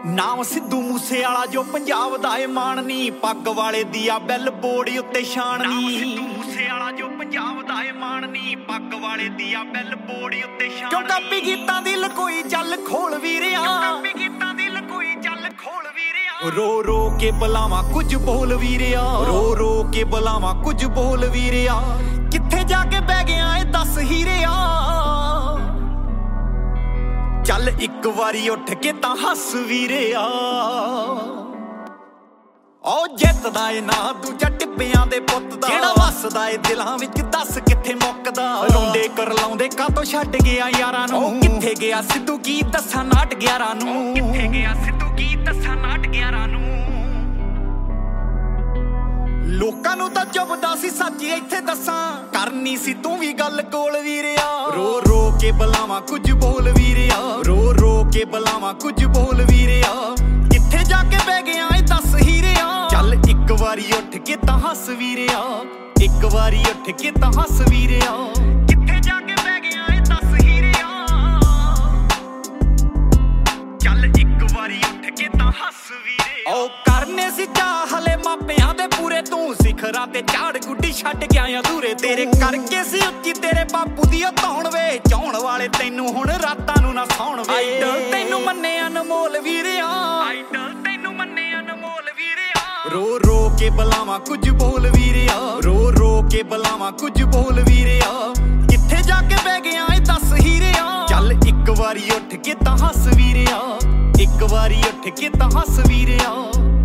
ਨਾਮ ਸਿੱਧੂ ਮੂਸੇ ਵਾਲਾ ਜੋ ਪੰਜਾਬ ਦਾ ਏ ਮਾਣ ਨੀ, ਪੱਗ ਵਾਲੇ ਦੀ ਆ ਬਿੱਲ ਬੋਰਡ ਉੱਤੇ ਸ਼ਾਨ ਨੀ। ਸਿੱਧੂ ਮੂਸੇ ਵਾਲਾ ਜੋ ਪੰਜਾਬ ਦਾ ਏ ਮਾਣ ਨੀ, ਪੱਗ ਵਾਲੇ ਦੀ ਆ ਬਿੱਲ ਬੋਰਡ ਉੱਤੇ ਸ਼ਾਨ ਨੀ। ਕਿਉਂ ਕਾਪੀ ਗੀਤਾਂ ਦੀ ਲਕੋਈ ਚੱਲ ਖੋਲ ਵੀਰਿਆ, ਕਾਪੀ ਗੀਤਾਂ ਦੀ ਲਕੋਈ ਚੱਲ ਖੋਲ ਵੀਰਿਆ। ਰੋ ਰੋ ਕੇ ਬੁਲਾਵਾਂ ਕੁਝ ਬੋਲ ਵੀਰਿਆ, ਰੋ ਰੋ ਕੇ ਬੁਲਾਵਾਂ ਕੁਝ ਬੋਲ ਵੀਰਿਆ। ਕਿੱਥੇ ਜਾ ਕੇ ਬਹਿ ਗਿਆ ਏ ਦੱਸ ਹੀਰਿਆ, ਚੱਲ ਇੱਕ ਵਾਰੀ ਉੱਠ ਕੇ ਤਾਂ ਹੱਸ ਵੀਰਿਆ। ਉਹ ਜਿੱਤਦਾ ਏ ਨਾ ਦੂਜਾ ਟਿੱਬਿਆਂ ਦੇ ਪੁੱਤ ਦਾ, ਜਿਹੜਾ ਵੱਸਦਾ ਏ ਦਿਲਾਂ ਵਿੱਚ ਦੱਸ ਕਿੱਥੇ ਮੁੱਕਦਾ। ਰੋਂਦੇ ਕਰਲਾਉਂਦੇ ਕਾਤੋਂ ਛੱਡ ਗਿਆ ਯਾਰਾਂ ਨੂੰ, ਕਿੱਥੇ ਗਿਆ ਸਿੱਧੂ ਕੀ ਦੱਸਾਂ ਨਾਟ 11 ਨੂੰ, ਕਿੱਥੇ ਗਿਆ ਸਿੱਧੂ ਕੀ ਦੱਸਾਂ ਨਾਟ 11 ਨੂੰ। ਲੋਕਾਂ ਨੂੰ ਤਾਂ ਚੁੱਭਦਾ ਸੀ ਸੱਚ ਇੱਥੇ ਦੱਸਾਂ, ਕਰਨੀ ਸੀ ਤੂੰ ਵੀ ਗੱਲ ਕੋਲ ਵੀਰਿਆ। ਰੋ ਰੋ ਕੇ ਬੁਲਾਵਾਂ ਕੁਝ ਬੋਲ ਵੀਰਿਆ, ਰੋ ਰੋ ਕੇ ਬੁਲਾਵਾਂ ਕੁਝ ਬੋਲ ਵੀਰਿਆ। ਕਿੱਥੇ ਜਾ ਕੇ ਬਹਿ ਗਿਆ ਏ ਦੱਸ ਹੀਰਿਆ, ਚੱਲ ਇੱਕ ਵਾਰੀ ਉੱਠ ਕੇ ਤਾਂ ਹੱਸ ਵੀਰਿਆ, ਇੱਕ ਵਾਰੀ ਉੱਠ ਕੇ ਤਾਂ ਹੱਸ ਵੀਰਿਆ। ਕਿੱਥੇ ਜਾ ਕੇ ਬਹਿ ਗਿਆ ਏ ਦੱਸ ਹੀਰਿਆ, ਚੱਲ ਇੱਕ ਵਾਰੀ ਉੱਠ ਕੇ ਤਾਂ ਹੱਸ ਵੀਰਿਆ। ਉਹ ਕਰਨੇ ਸੀ ਚਾਹ ਹਲੇ ਮਾਪਿਆਂ ਦੇ ਪੂਰੇ, ਤੂੰ ਸਿਖਰਾਂ ਤੇ ਝਾੜ ਗੁੱਡੀ ਛੱਡ ਗਿਆ ਅਧੂਰੇ। ਤੇਰੇ ਕਰਕੇ ਸੀ ਉੱਚੀ ਤੇਰੇ ਬਾਪੂ ਦੀ ਧੌਣ ਵੇ, ਚਾਉਣ ਵਾਲੇ ਤੈਨੂੰ ਹੁਣ ਰਾਤਾਂ ਨੂੰ ਨਾ ਸੌਣ ਵੇ। ਆਈਡਲ ਤੈਨੂੰ ਮੰਨੇ ਅਨਮੋਲ ਵੀਰਿਆ, ਆਈਡਲ ਤੈਨੂੰ ਮੰਨੇ ਅਨਮੋਲ ਵੀਰਿਆ। ਰੋ ਰੋ ਕੇ ਬੁਲਾਵਾਂ ਕੁਝ ਬੋਲ ਵੀਰਿਆ, ਰੋ ਰੋ ਕੇ ਬੁਲਾਵਾਂ ਕੁਝ ਬੋਲ ਵੀਰਿਆ। ਕਿੱਥੇ ਜਾ ਕੇ ਬਹਿ ਗਿਆ ਏ ਦੱਸ ਹੀਰਿਆ, ਚੱਲ ਇੱਕ ਵਾਰੀ ਉੱਠ ਕੇ ਤਾਂ ਹੱਸ ਵੀਰਿਆ, ਇੱਕ ਵਾਰੀ ਉੱਠ ਕੇ ਤਾਂ ਹੱਸ ਵੀਰਿਆ।